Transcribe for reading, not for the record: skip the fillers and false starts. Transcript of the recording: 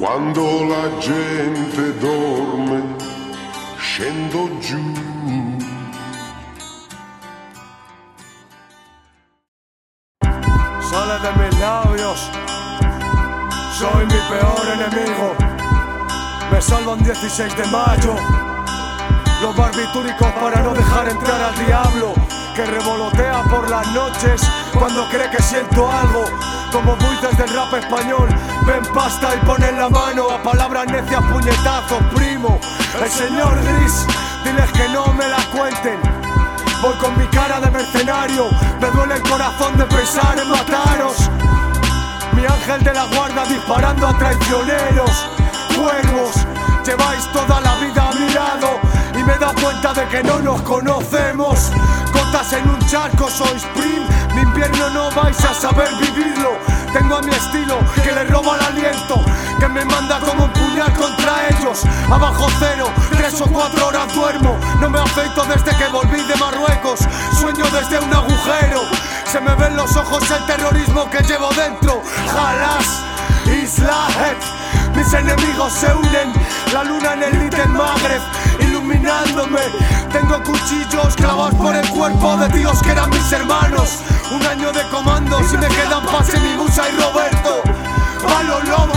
Quando la gente dorme, scendo giù. Sale de mis labios, soy mi peor enemigo. Me salva un 16 de mayo, los barbitúricos para no dejar entrar al diablo, que revolotea por las noches cuando cree que siento algo. Como buitres del rap español, ven pasta y ponen la mano a palabras necias, puñetazos, primo. El señor Gris, diles que no me la cuenten. Voy con mi cara de mercenario, me duele el corazón de pensar en mataros. Mi ángel de la guarda disparando a traicioneros. Cuervos, lleváis toda la vida a mi lado y me he dado cuenta de que no nos conocemos. Gotas en un charco, sois prim, mi invierno no vais a saber vivirlo. Tengo a mi estilo que le roba el aliento, que me manda como un puñal contra ellos. Abajo cero, 3 o 4 horas duermo. No me afeito desde que volví de Marruecos. Sueño desde un agujero. Se me ven los ojos el terrorismo que llevo dentro. Halas, Islahet. Mis enemigos se unen, la luna en el Little Magreb, iluminándome. Tengo cuchillos clavados por el cuerpo de tíos que eran mis hermanos. Un año de comandos y me quedan Pase, mi musa y Roberto. Palo lobo.